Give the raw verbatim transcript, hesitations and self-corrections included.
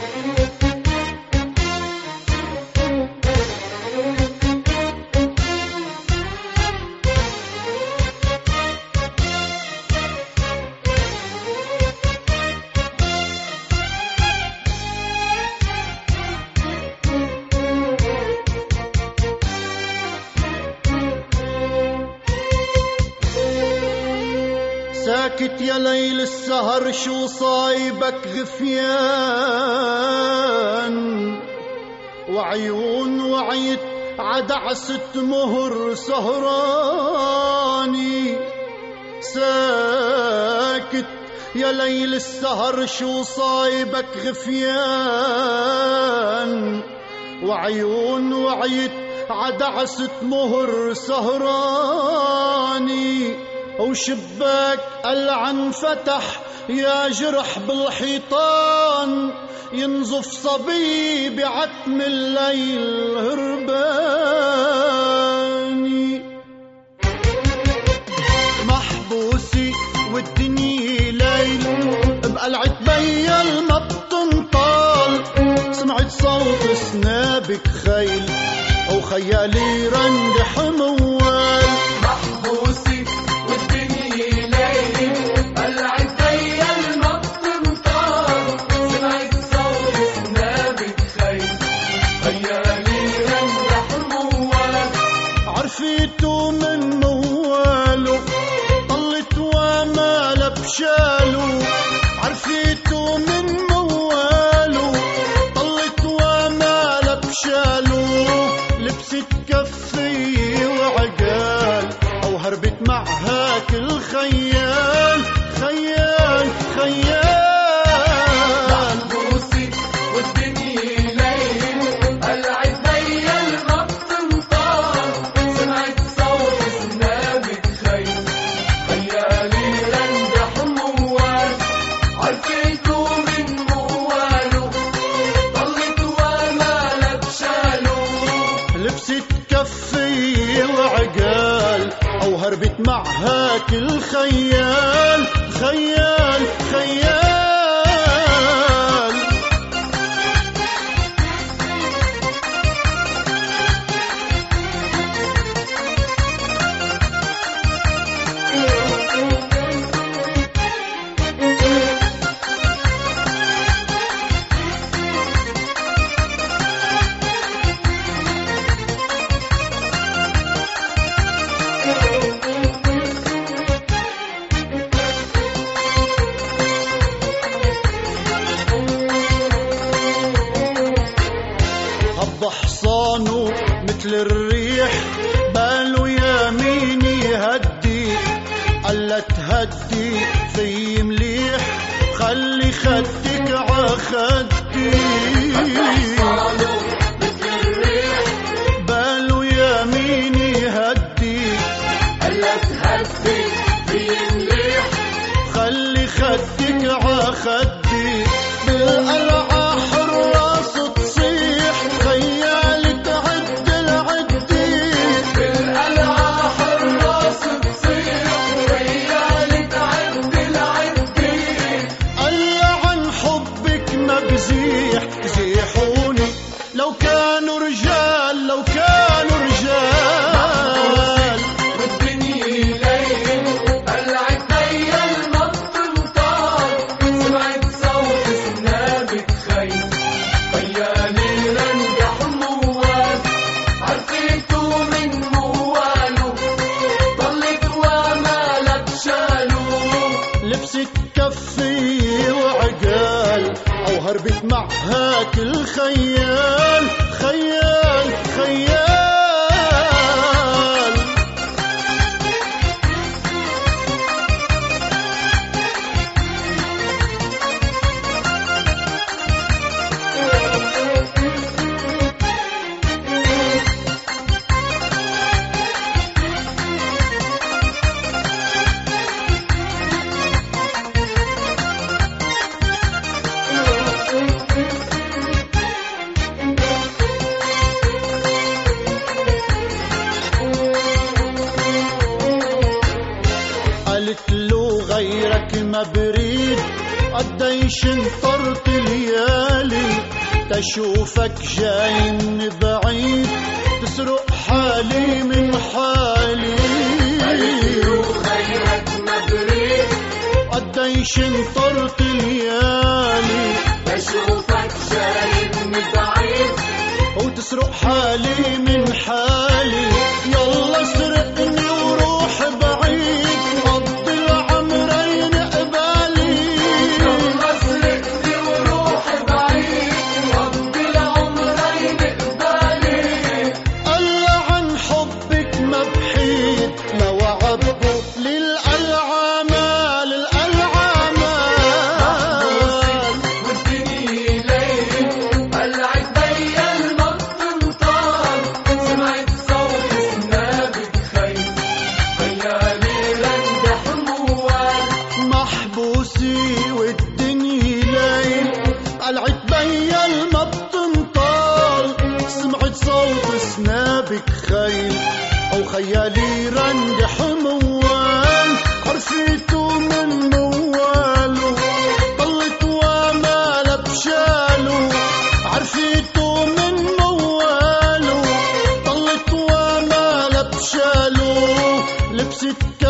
ساكت يا ليل السهر شو صايبك غفيان، وعيون وعيت عدعسة مهر سهراني. ساكت يا ليل السهر شو صايبك غفيان، وعيون وعيت عدعسة مهر سهراني. وشباك ألعن فتح يا جرح بالحيطان، ينظف صبي بعتم الليل هرباني. محبوسي والدنيا ليل بقلعة بيا المبطنطال، سمعت صوت سنابك خيل أو خيالي رندح موال. محبوسي والدنيا ليل قلعت بيا المبطنطال، سمعت صوت سنابك خيل خيالي رندح موال. عرفيته من مواله طلت وما بشاله، عرفيته من مواله طلت وما بشاله. لبست كفي وعقال أو هربت معها كل خيال خيال خيال. محبوسي والدنيا ليل قلعت بيا المبطنطال، سمعت صوت سنابك خيل خيالي رندح موال. عرفيته من مواله طلت وما بشاله. لبست كفي وعقال أو هربت معها كل خيال خيال خيال. هب حصانه مثل الريح باله يميني هدي، قال تهدي في مليح خلي خدك ع خدي. حصانه مثل الريح باله يميني هدي، قال تهدي في مليح خلي خدك ع خدي. بالقلعة حراس تصيح خيال تعد العدي، بالقلعة حراس تصيح خيال تعد العدي. قال عن حبك ما بزيح زيحوني لو كانوا رجال لو كانوا رجال. والدنيا ليل قلعت بيا المبطنطال، سمعت صوت سنابك خيل خيالي رندح موال. عرفيته من مواله طلت وما بشاله. لبست كفي وعقال أو هربت معها كل خيال خيال خيال. قديش انطرت ليالي تشوفك جاي من بعيد تسرق حالي من حالي وخيرك ما بريد قديش انطرت ليالي بشوفك جاي من بعيد وتسرق حالي من حالي يلا سرقني وروح بعيد قضي العمرين قبالي يلا سرقني وروح بعيد قضي العمرين قبالي قال عن حبك ما بحيد لو عبقوا للألعامة للألعامة والدنيا ليل قلعت بيا المطنطال سمعت صوت سنابك خيل خيالي رند حموال محبوسي والدنيا ليل قلعت بيا المبطنطال سمعت صوت سنابك خيل او خيالي رند حموال عرفيته من مواله طلت وما بشاله عرفيته من مواله طلت وما بشاله لبست